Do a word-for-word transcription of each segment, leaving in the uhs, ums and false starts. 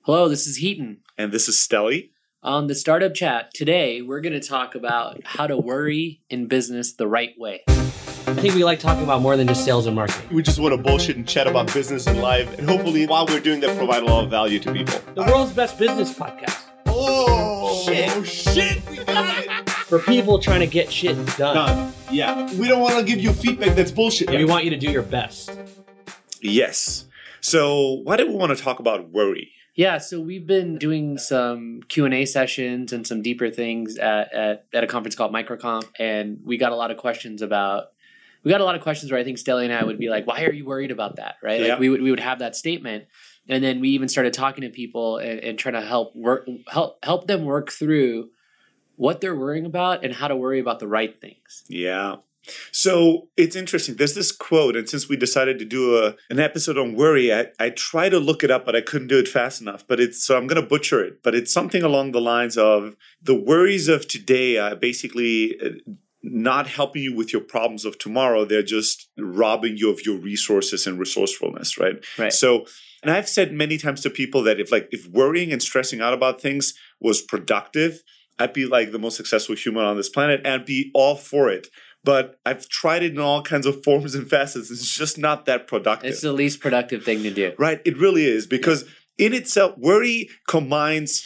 Hello, this is Heaton. And this is Stelly. On the Startup Chat, today we're going to talk about how to worry in business the right way. I think we like talking about more than just sales and marketing. We just want to bullshit and chat about business and life. And hopefully, while we're doing that, provide a lot of value to people. The world's best business podcast. Oh, shit. shit. We got it. For people trying to get shit done. Done. Yeah. We don't want to give you feedback that's bullshit. Yeah. We want you to do your best. Yes. So why do we want to talk about worry? Yeah, so we've been doing some Q and A sessions and some deeper things at, at, at a conference called Microcomp, and we got a lot of questions about, we got a lot of questions where I think Stelly and I would be like, why are you worried about that, right? Yeah. Like we would we would have that statement, and then we even started talking to people and, and trying to help work help help them work through what they're worrying about and how to worry about the right things. Yeah. So it's interesting. There's this quote, and since we decided to do a, an episode on worry, I, I tried to look it up, but I couldn't do it fast enough. But it's so I'm going to butcher it. But it's something along the lines of the worries of today are basically not helping you with your problems of tomorrow. They're just robbing you of your resources and resourcefulness, right? Right. So, and I've said many times to people that if like if worrying and stressing out about things was productive, I'd be like the most successful human on this planet and be all for it. But I've tried it in all kinds of forms and facets. It's just not that productive. It's the least productive thing to do. Right. It really is. Because in itself, worry combines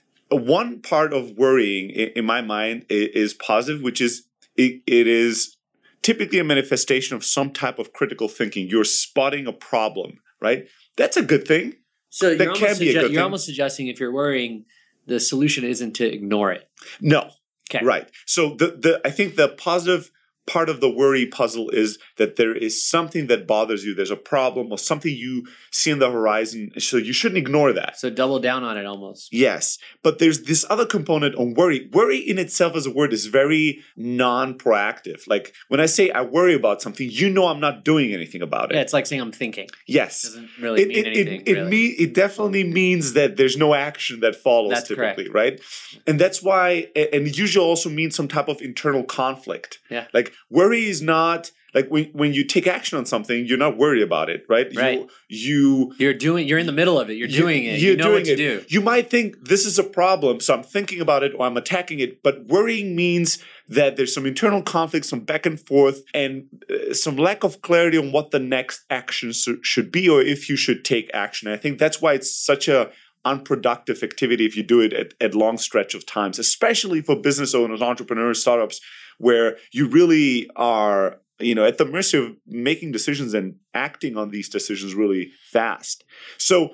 one part of worrying, in my mind, is positive, which is it, it is typically a manifestation of some type of critical thinking. You're spotting a problem, right? That's a good thing. So that you're, can almost, be a sugge- good you're thing. almost suggesting if you're worrying, the solution isn't to ignore it. No. Okay. Right. So the the I think the positive part of the worry puzzle is that there is something that bothers you. There's a problem or something you see on the horizon. So you shouldn't ignore that. So double down on it almost. Yes. But there's this other component on worry. Worry in itself as a word is very non-proactive. Like when I say I worry about something, you know I'm not doing anything about it. Yeah, it's like saying I'm thinking. Yes. It doesn't really It, mean it, anything. it, it, really. mean, it definitely means that there's no action that follows That's typically, correct. right? And that's why, and it usually also means some type of internal conflict. Yeah. Like worry is not, like when, when you take action on something, you're not worried about it, right? Right. You, you You're doing. You're in the middle of it. You're doing it. You're You know doing what to it. do. You might think this is a problem, so I'm thinking about it or I'm attacking it. But worrying means that there's some internal conflict, some back and forth, and uh, some lack of clarity on what the next action so, should be or if you should take action. I think that's why it's such a unproductive activity if you do it at, at long stretch of times, especially for business owners, entrepreneurs, startups, where you really are, you know, at the mercy of making decisions and acting on these decisions really fast. So,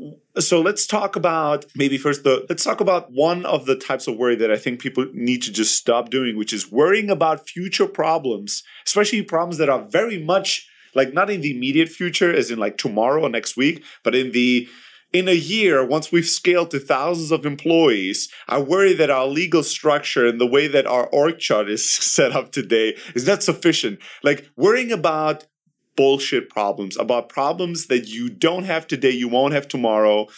so let's talk about maybe first the let's talk about one of the types of worry that I think people need to just stop doing, which is worrying about future problems, especially problems that are very much like not in the immediate future, as in like tomorrow or next week, but in the In a year, once we've scaled to thousands of employees, I worry that our legal structure and the way that our org chart is set up today is not sufficient. Like worrying about bullshit problems, about problems that you don't have today, you won't have tomorrow.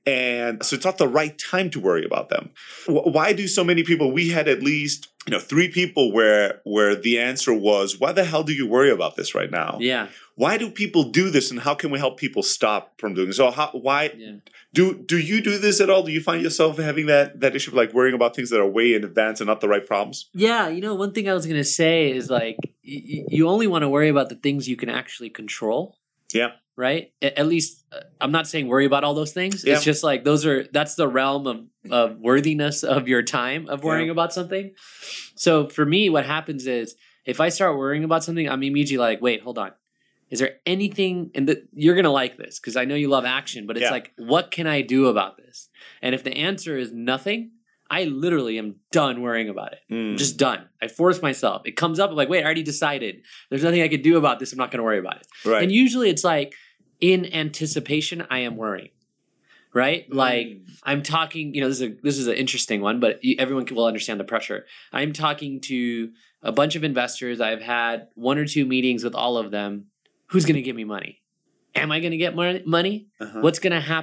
And so it's not the right time to worry about them. Why do so many people, we had at least, you know, three people where where the answer was, why the hell do you worry about this right now? Yeah. Why do people do this and how can we help people stop from doing this? So how, why Yeah. do do you do this at all? Do you find yourself having that that issue of like worrying about things that are way in advance and not the right problems? Yeah. You know, one thing I was going to say is like y- you only want to worry about the things you can actually control. Yeah. Right. A- At least uh, I'm not saying worry about all those things. Yeah. It's just like those are that's the realm of, of worthiness of your time of worrying Yeah. about something. So for me, what happens is if I start worrying about something, I'm immediately like, wait, hold on. Is there anything, and the, you're going to like this because I know you love action, but it's Yeah. like, what can I do about this? And if the answer is nothing, I literally am done worrying about it. Mm. I'm just done. I force myself. It comes up, I'm like, wait, I already decided. There's nothing I could do about this. I'm not going to worry about it. Right. And usually it's like, in anticipation, I am worrying. Right? Mm. Like I'm talking, you know, this is a, this is an interesting one, but you- everyone can, will understand the pressure. I'm talking to a bunch of investors. I've had one or two meetings with all of them. Who's going to give me money? Am I going to get mon- money? Uh-huh. What's going to happen?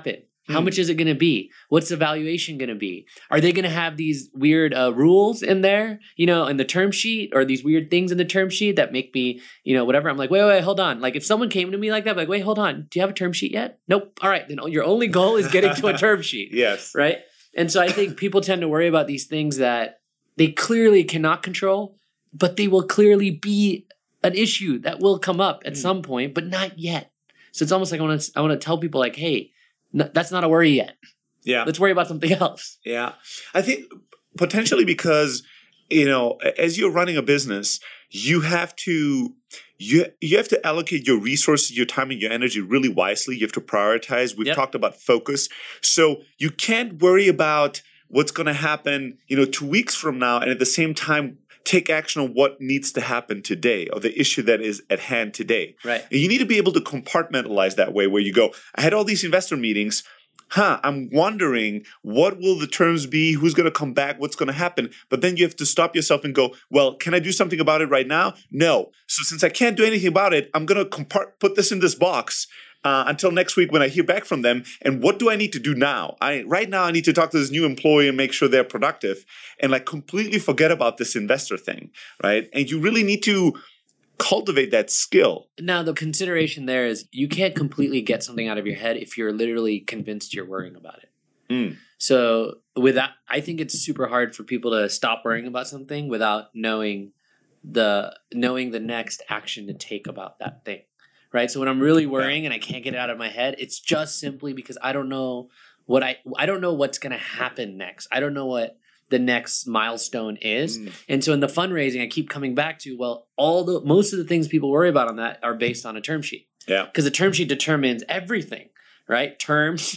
How Mm. much is it going to be? What's the valuation going to be? Are they going to have these weird uh, rules in there, you know, in the term sheet, or these weird things in the term sheet that make me, you know, whatever? I'm like, wait, wait, wait, hold on. Like if someone came to me like that, I'm like, wait, hold on. Do you have a term sheet yet? Nope. All right. Then your only goal is getting to a term sheet. Yes. Right. And so I think people tend to worry about these things that they clearly cannot control, but they will clearly be an issue that will come up at Mm. some point, but not yet. So it's almost like I want to I want to tell people like, hey, no, that's not a worry yet. Yeah. Let's worry about something else. Yeah. I think potentially because, you know, as you're running a business, you have to you you have to allocate your resources, your time and your energy really wisely. You have to prioritize. We've Yep. talked about focus. So you can't worry about what's going to happen, you know, two weeks from now and at the same time take action on what needs to happen today or the issue that is at hand today. Right. And you need to be able to compartmentalize that way where you go, I had all these investor meetings. Huh, I'm wondering what will the terms be? Who's going to come back? What's going to happen? But then you have to stop yourself and go, well, can I do something about it right now? No. So since I can't do anything about it, I'm going to compart- put this in this box uh, until next week when I hear back from them. And what do I need to do now? I right now I need to talk to this new employee and make sure they're productive and like completely forget about this investor thing, right? And you really need to cultivate that skill. Now the consideration there is you can't completely get something out of your head if you're literally convinced you're worrying about it. Mm. So with that, I think it's super hard for people to stop worrying about something without knowing the knowing the next action to take about that thing. Right? So when I'm really worrying and I can't get it out of my head, it's just simply because I don't know what I I don't know what's going to happen next. I don't know what the next milestone is. Mm. And so in the fundraising, I keep coming back to, well, all the most of the things people worry about on that are based on a term sheet. Yeah. Because the term sheet determines everything, right? Terms,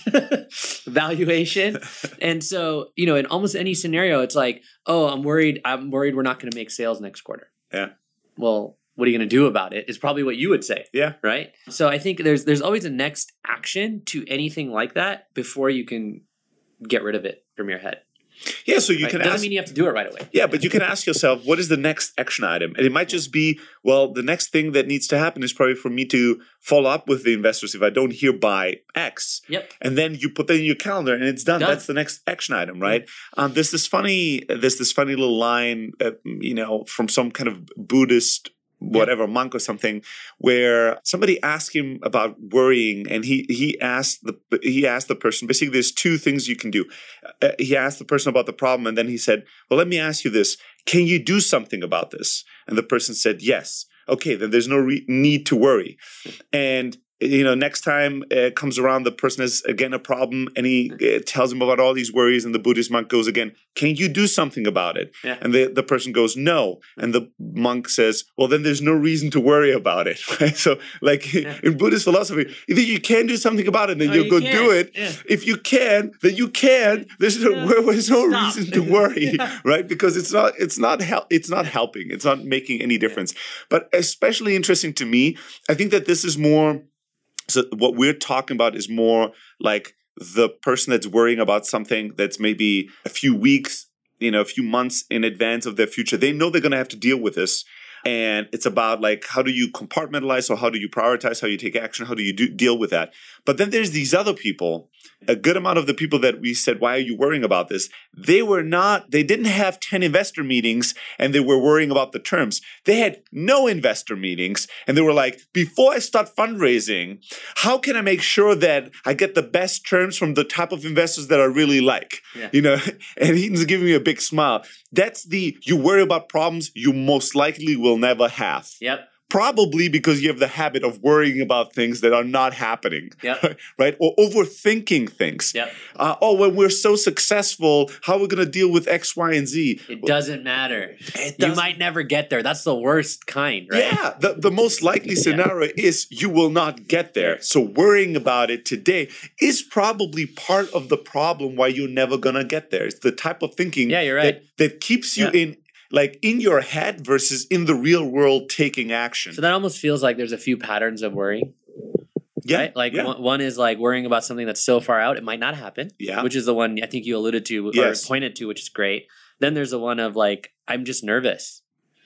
valuation. And so, you know, in almost any scenario, it's like, oh, I'm worried, I'm worried we're not going to make sales next quarter. Yeah. Well, what are you going to do about it? Is probably what you would say. Yeah. Right? So I think there's there's always a next action to anything like that before you can get rid of it from your head. Yeah, so you Right? can Doesn't ask mean you have to do it right away. Yeah, but you can ask yourself, what is the next action item? And it might just be, well, the next thing that needs to happen is probably for me to follow up with the investors if I don't hear by X. Yep. And then you put that in your calendar and it's done. Done. That's the next action item, right? Um, there's this funny, there's this funny little line, uh, you know, from some kind of Buddhist whatever monk or something, where somebody asked him about worrying, and he he asked the he asked the person basically there's two things you can do. Uh, he asked the person about the problem, and then he said, "Well, let me ask you this: can you do something about this?" And the person said, "Yes." Okay, then there's no re- need to worry. And you know, next time it comes around, the person has again a problem, and he uh, tells him about all these worries, and the Buddhist monk goes again, "Can you do something about it?" Yeah. And the, the person goes, "No." And the monk says, "Well, then there's no reason to worry about it." Right? So, like Yeah. in Buddhist philosophy, either you can do something about it, then Or you'll you go can't. do it. Yeah. If you can, then you can. There's no, Yeah. there's no Stop. reason to worry, Yeah. right? Because it's not it's not help it's not helping. It's not making any difference. But especially interesting to me, I think that this is more. So what we're talking about is more like the person that's worrying about something that's maybe a few weeks, you know, a few months in advance of their future. They know they're going to have to deal with this. And it's about like, how do you compartmentalize or how do you prioritize, how you take action, how do you do, deal with that? But then there's these other people, a good amount of the people that we said, why are you worrying about this? They were not, they didn't have ten investor meetings and they were worrying about the terms. They had no investor meetings and they were like, before I start fundraising, how can I make sure that I get the best terms from the type of investors that I really like? Yeah. You know, and he's giving me a big smile. That's the, you worry about problems you most likely will never have. Yep. Probably because you have the habit of worrying about things that are not happening, Yep. right? Or overthinking things. Yep. Uh, oh, when we're so successful, how are we going to deal with X, Y, and Z? It doesn't matter. It You doesn't- might never get there. That's the worst kind, right? Yeah, the, the most likely scenario is you will not get there. So worrying about it today is probably part of the problem why you're never going to get there. It's the type of thinking Yeah, you're right. that, that keeps you Yeah. in like in your head versus in the real world taking action. So that almost feels like there's a few patterns of worry, yeah, right? Like yeah. one, one is like worrying about something that's so far out it might not happen, Yeah. which is the one I think you alluded to or Yes. pointed to, which is great. Then there's the one of like I'm just nervous,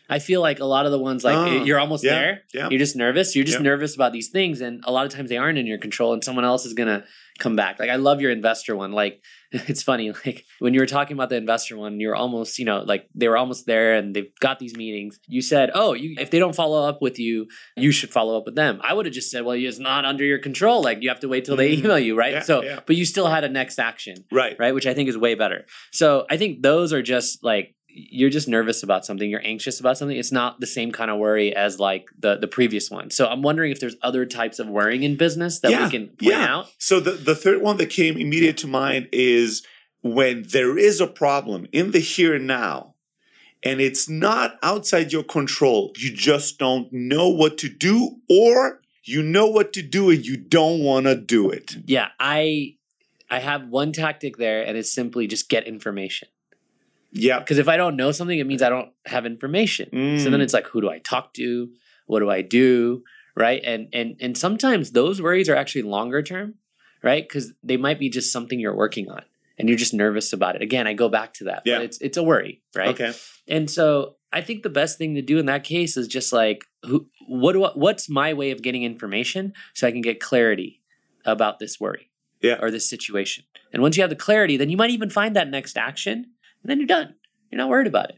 I feel like a lot of the ones like Ah, you're almost yeah, there. yeah. You're just nervous. You're just Yeah. nervous about these things, and a lot of times they aren't in your control, and someone else is gonna come back. Like I love your investor one. Like it's funny. Like when you were talking about the investor one, you're almost you know like they were almost there, and they've got these meetings. You said, "Oh, you, if they don't follow up with you, you should follow up with them." I would have just said, "Well, it's not under your control. Like you have to wait till they Mm. email you, right?" Yeah, so, yeah. but you still had a next action. Right. Right, which I think is way better. So I think those are just like you're just nervous about something, you're anxious about something. It's not the same kind of worry as like the the previous one. So I'm wondering if there's other types of worrying in business that Yeah, we can point yeah. out. So the, the third one that came immediate to mind is when there is a problem in the here and now, and it's not outside your control. You just don't know what to do, or you know what to do and you don't want to do it. Yeah, I I have one tactic there, and it's simply just get information. Yeah. Because if I don't know something, it means I don't have information. So then Mm. it's like, who do I talk to? What do I do? Right? And and and sometimes those worries are actually longer term, right? Because they might be just something you're working on, and you're just nervous about it. Again, I go back to that. Yeah. But it's it's a worry, right? Okay. And so I think the best thing to do in that case is just like, who, what do I, what's my way of getting information so I can get clarity about this worry, Yeah. or this situation. And once you have the clarity, then you might even find that next action, and then you're done. You're not worried about it.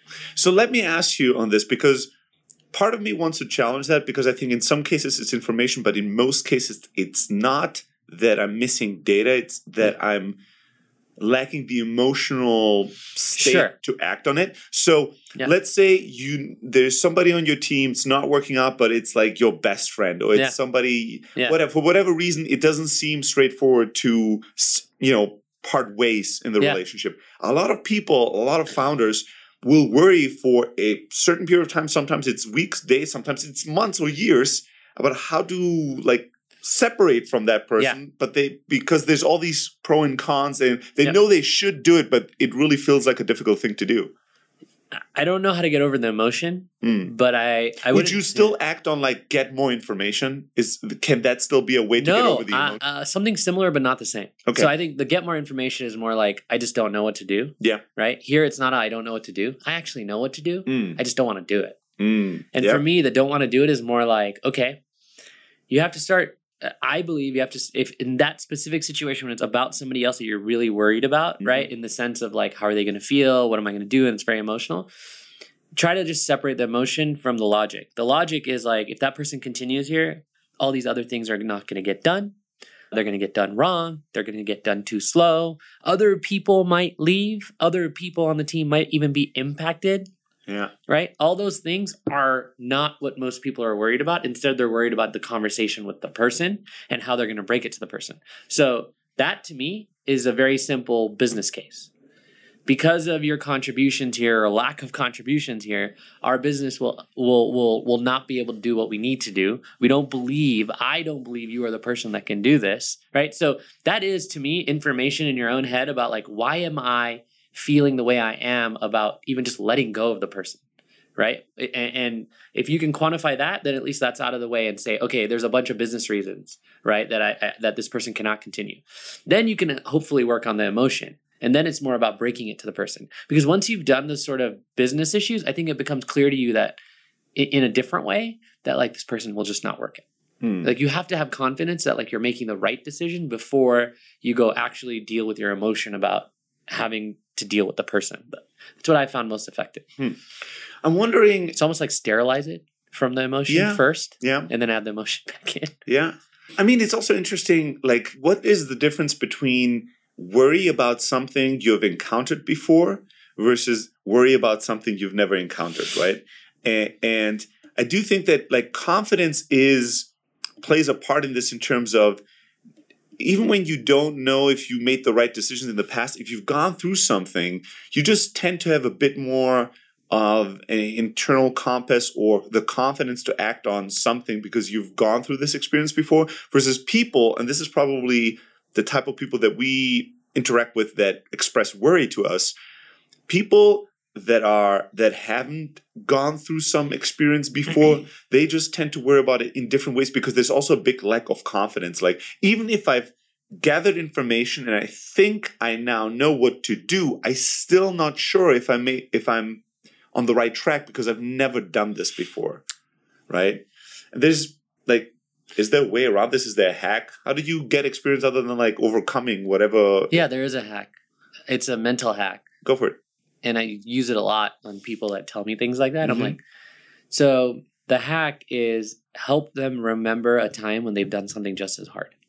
So let me ask you on this, because part of me wants to challenge that, because I think in some cases it's information, but in most cases it's not that I'm missing data. It's that I'm lacking the emotional state Sure. to act on it. So Yeah. let's say you there's somebody on your team, it's not working out, but it's like your best friend, or it's Yeah. somebody, Yeah. whatever, for whatever reason, it doesn't seem straightforward to, s- you know, part ways in the Yeah. relationship. A lot of people, a lot of founders will worry for a certain period of time. Sometimes it's weeks, days, sometimes it's months or years about how to like separate from that person. But they, because there's all these pro and cons, and they Yep. know they should do it, but it really feels like a difficult thing to do. I don't know how to get over the emotion, Mm. but I, I Would wouldn't- you still act on like get more information? Is can that still be a way to get no over the uh, emotion? uh, something similar but not the same. Okay. So I think the get more information is more like I just don't know what to do. Yeah. Right here, it's not a, I don't know what to do. I actually know what to do. Mm. I just don't want to do it. Mm. And Yeah. for me, the don't want to do it is more like, okay, you have to start. uh, I believe you have to, if in that specific situation when it's about somebody else that you're really worried about, Mhm. right? In the sense of like, how are they going to feel? What am I going to do? And it's very emotional. Try to just separate the emotion from the logic. The logic is like, if that person continues here, all these other things are not going to get done. They're going to get done wrong. They're going to get done too slow. Other people might leave. Other people on the team might even be impacted. Yeah. Right? All those things are not what most people are worried about. Instead, they're worried about the conversation with the person and how they're going to break it to the person. So that to me is a very simple business case. Because of your contributions here or lack of contributions here, our business will will will will not be able to do what we need to do. We don't believe, I don't believe you are the person that can do this, right? So that is to me information in your own head about like, why am I feeling the way I am about even just letting go of the person, right? And, and if you can quantify that, then at least that's out of the way and say, okay, there's a bunch of business reasons, right, that I, I that this person cannot continue. Then you can hopefully work on the emotion. And then it's more about breaking it to the person. Because once you've done this sort of business issues, I think it becomes clear to you that in, in a different way, that like this person will just not work it. Hmm. Like you have to have confidence that like you're making the right decision before you go actually deal with your emotion about having to deal with the person. But that's what I found most effective. Hmm. I'm wondering. It's almost like sterilize it from the emotion Yeah. first Yeah. and then add the emotion back in. Yeah. I mean, it's also interesting, like, what is the difference between worry about something you've encountered before versus worry about something you've never encountered, right? And, and I do think that, like, confidence is plays a part in this in terms of even when you don't know if you made the right decisions in the past, if you've gone through something, you just tend to have a bit more of an internal compass or the confidence to act on something because you've gone through this experience before, versus people, and this is probably the type of people that we interact with that express worry to us, people that are that haven't gone through some experience before, they just tend to worry about it in different ways because there's also a big lack of confidence. Like, even if I've gathered information and I think I now know what to do, I'm still not sure if I may if I'm on the right track because I've never done this before, right? And there's like, is there a way around this? Is there a hack? How did you get experience other than like overcoming whatever? Yeah, there is a hack. It's a mental hack. Go for it. And I use it a lot on people that tell me things like that. Mhm. I'm like, so the hack is help them remember a time when they've done something just as hard.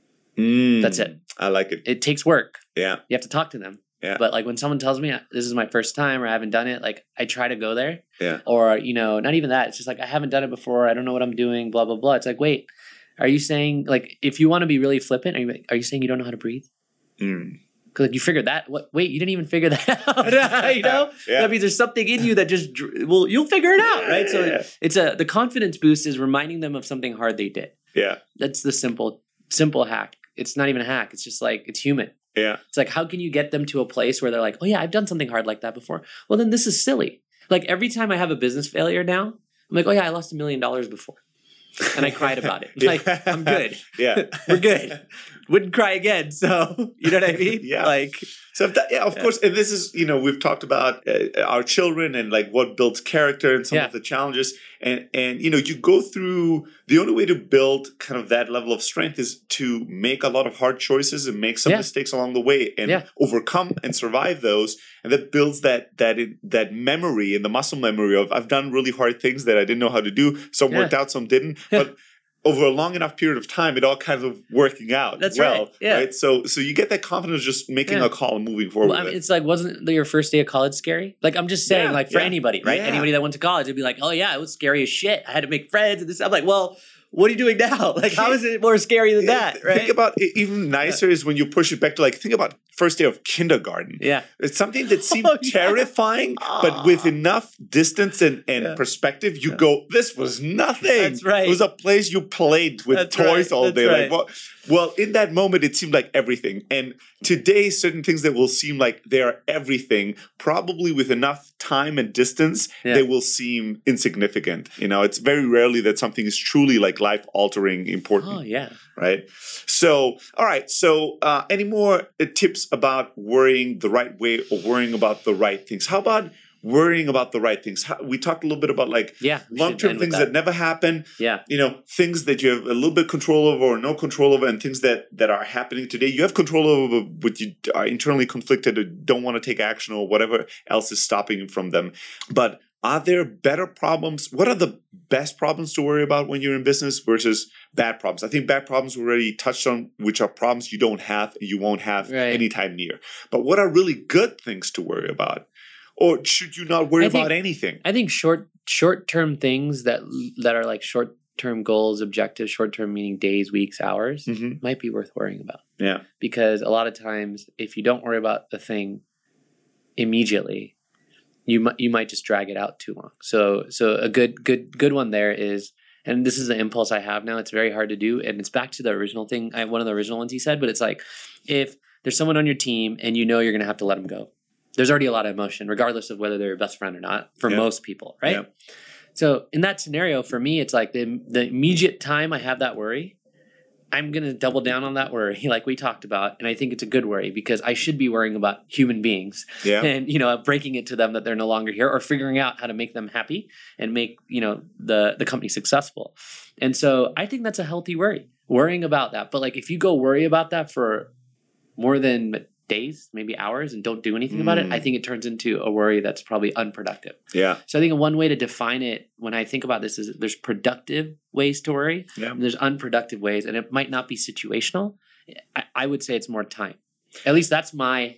Mm, That's it. I like it. It takes work. Yeah. You have to talk to them. Yeah. But like when someone tells me this is my first time or I haven't done it, like I try to go there. Yeah. Or, you know, not even that. It's just like I haven't done it before. I don't know what I'm doing, blah, blah, blah. It's like, wait, are you saying like if you want to be really flippant, are you, are you saying you don't know how to breathe? Mm. Because like you figured that. What? Wait, you didn't even figure that out. You know, Yeah. that means there's something in you that just dr- well, you'll figure it out, right? So Yeah. it's a the confidence boost is reminding them of something hard they did. Yeah. That's the simple simple hack. It's not even a hack. It's just like it's human. Yeah. It's like how can you get them to a place where they're like, oh yeah, I've done something hard like that before. Well, then this is silly. Like every time I have a business failure now, I'm like, oh yeah, I lost a million dollars before, and I cried about it. Like I'm good. Yeah. We're good. Wouldn't cry again. So you know what I mean? Yeah. Like So if that, yeah, of Yeah. course, and this is, you know, we've talked about uh, our children and like what builds character and some Yeah. of the challenges. And, and, you know, you go through, the only way to build kind of that level of strength is to make a lot of hard choices and make some Yeah. mistakes along the way and Yeah. overcome and survive those. And that builds that, that, that memory and the muscle memory of I've done really hard things that I didn't know how to do. Some Yeah. worked out, some didn't. But over a long enough period of time, it all kind of working out That's well. right, yeah. Right. So so you get that confidence just making Yeah. a call and moving forward. Well, I with mean, it. it's like, wasn't your first day of college scary? Like, I'm just saying, Yeah, like, for yeah, anybody, right? yeah. Anybody that went to college, it'd be like, oh, yeah, it was scary as shit. I had to make friends. And this. I'm like, well, what are you doing now? Like, how is it more scary than Yeah, that, right? Think about it, even nicer is when you push it back to like, think about first day of kindergarten. yeah. It's something that seemed Oh, yeah. terrifying, but with enough distance and, and Yeah. perspective, you go, this was nothing. That's right. It was a place you played with That's toys right, all that's day. right. Like, well, well, in that moment, it seemed like everything. And today, certain things that will seem like they are everything, probably with enough time and distance, Yeah. they will seem insignificant. You know, it's very rarely that something is truly like life altering important. Oh, yeah. Right. So, all right. So, uh, any more uh, tips about worrying the right way or worrying about the right things? How about worrying about the right things? How, we talked a little bit about like Yeah. we should long-term end with things that. never happen. Yeah. You know, things that you have a little bit control over or no control over, and things that that are happening today. You have control over, but you are internally conflicted or don't want to take action or whatever else is stopping you from them. But are there better problems? What are the best problems to worry about when you're in business versus bad problems? I think bad problems we already touched on, which are problems you don't have and you won't have Right. anytime near. But what are really good things to worry about? Or should you not worry I think- about anything? I think short short term things that that are like short term goals, objectives, short term meaning days, weeks, hours, hmm might be worth worrying about. Yeah. Because a lot of times, if you don't worry about the thing immediately, you might you might just drag it out too long. So so a good good good one there is, and this is the impulse I have now. It's very hard to do, and it's back to the original thing. I, one of the original ones he said, but it's like if there's someone on your team and you know you're going to have to let them go. There's already a lot of emotion, regardless of whether they're your best friend or not. For Yeah. most people, right? Yeah. So in that scenario, for me, it's like the the immediate time I have that worry, I'm going to double down on that worry like we talked about. And I think it's a good worry because I should be worrying about human beings Yeah. and, you know, breaking it to them that they're no longer here or figuring out how to make them happy and make, you know, the, the company successful. And so I think that's a healthy worry, worrying about that. But like if you go worry about that for more than days, maybe hours, and don't do anything about it, Mm. I think it turns into a worry that's probably unproductive. Yeah. So I think one way to define it when I think about this is there's productive ways to worry Yeah. and there's unproductive ways, and it might not be situational. I, I would say it's more time. At least that's my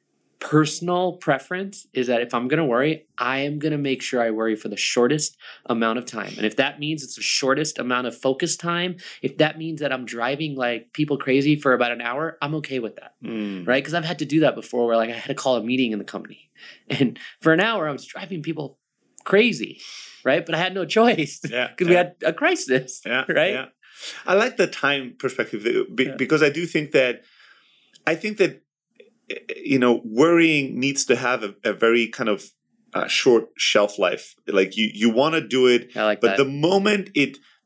personal preference, is that if I'm going to worry, I am going to make sure I worry for the shortest amount of time. And if that means it's the shortest amount of focus time, if that means that I'm driving like people crazy for about an hour, I'm okay with that. Mm. Right? Because I've had to do that before where like I had to call a meeting in the company. And for an hour, I was driving people crazy. Right? But I had no choice Yeah. because we yeah. had a crisis. Yeah, Right? Yeah. I like the time perspective uh, be- Yeah. because I do think that I think that uh, you know worrying needs to have a, a very kind of uh, short shelf life. Like you you want to do it, I like but that. the moment it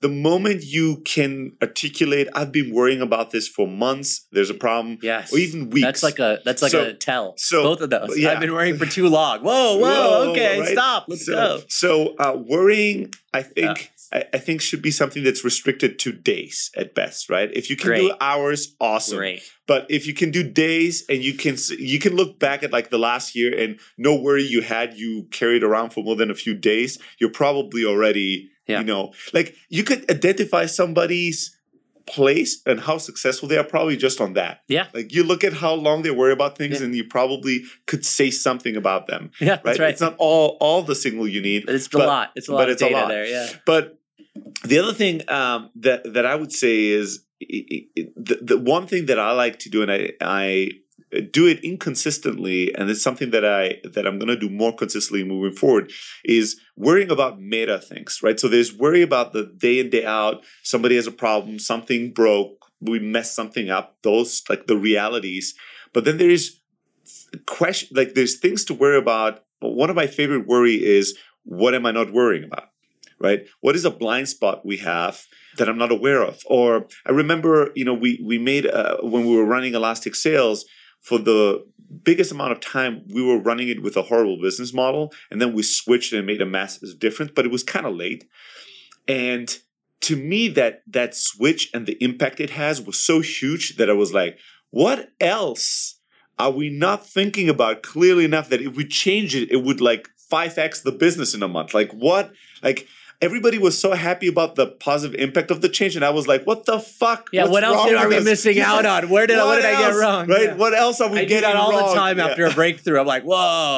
the moment you can articulate, I've been worrying about this for months, there's a problem, Yes. or even weeks. That's like a that's like So- a tell. so- Both of those. yeah. I've been worrying for too long. Whoa, whoa, Whoa, okay, right? stop. Let's so, go. So uh, worrying, I think, I, I think should be something that's restricted to days at best, right? If you can do Great. hours, awesome. Great. But if you can do days, and you can s- you can look back at like the last year and no worry you had you carried around for more than a few days, you're probably already Yeah. you know like you could identify somebody's place and how successful they are probably just on that. Yeah. Like you look at how long they worry about things, Yeah. and you probably could say something about them. Yeah, Right? that's right. It's not all all the signal you need, But it's a but- lot. It's a but lot of it's a data lot. there. Yeah. but the other thing um, that that I would say is i- i- the, the one thing that I like to do, and I I do it inconsistently, and it's something that I that I'm going to do more consistently moving forward, is worrying about meta things, right? So there's worry about the day in day out. Somebody has a problem, something broke, we messed something up. Those like the realities, but then there is question like there's things to worry about. One of my favorite worry is, what am I not worrying about? Right? What is a blind spot we have that I'm not aware of? Or I remember, you know, we we made uh, when we were running Elastic Sales, for the biggest amount of time, we were running it with a horrible business model, and then we switched and made a massive difference. But it was kind of late, and to me, that that switch and the impact it has was so huge that I was like, what else are we not thinking about clearly enough that if we change it, it would like five x the business in a month? Like what? Like everybody was so happy about the positive impact of the change, and I was like, what the fuck? Yeah, What's what else wrong did, are with we us? missing Yeah. out on? Where did, I- what did I get else? wrong? Right? Yeah. What else are we I do getting that all wrong? the time Yeah. after a breakthrough. I'm like,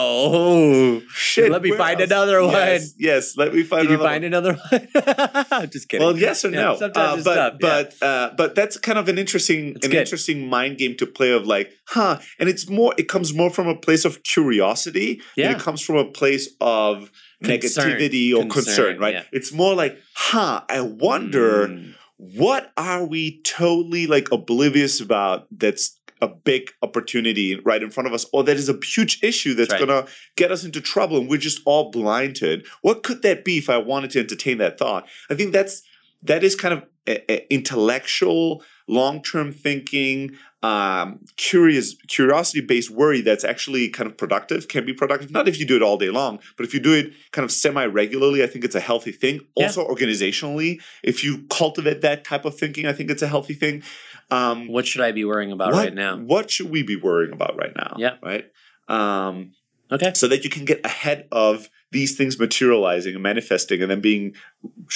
whoa. Shit, Let me where find else? another one. Yes, yes, let me find Did you another find one. another one? Just kidding. Well, yes or Yeah, no. sometimes Uh, it's but tough, yeah. but uh, but that's kind of an interesting It's an good. interesting mind game to play of like, huh? And it's more. It comes more from a place of curiosity. Yeah. Than it comes from a place of Concern. negativity or concern. Concern, right? yeah. It's more like, huh? I wonder Mm. what are we totally like oblivious about. That's a big opportunity right in front of us, or that is a huge issue that's That's right. going to get us into trouble, and we're just all blinded. What could that be if I wanted to entertain that thought? I think that's that is kind of a, a intellectual, long-term thinking, um, curious, curiosity-based worry that's actually kind of productive, can be productive. Not if you do it all day long, but if you do it kind of semi-regularly, I think it's a healthy thing. Yeah. Also, organizationally, if you cultivate that type of thinking, I think it's a healthy thing. Um, What should I be worrying about what, right now? What should we be worrying about right now? Yeah. Right. Um, Okay. so that you can get ahead of these things materializing and manifesting and then being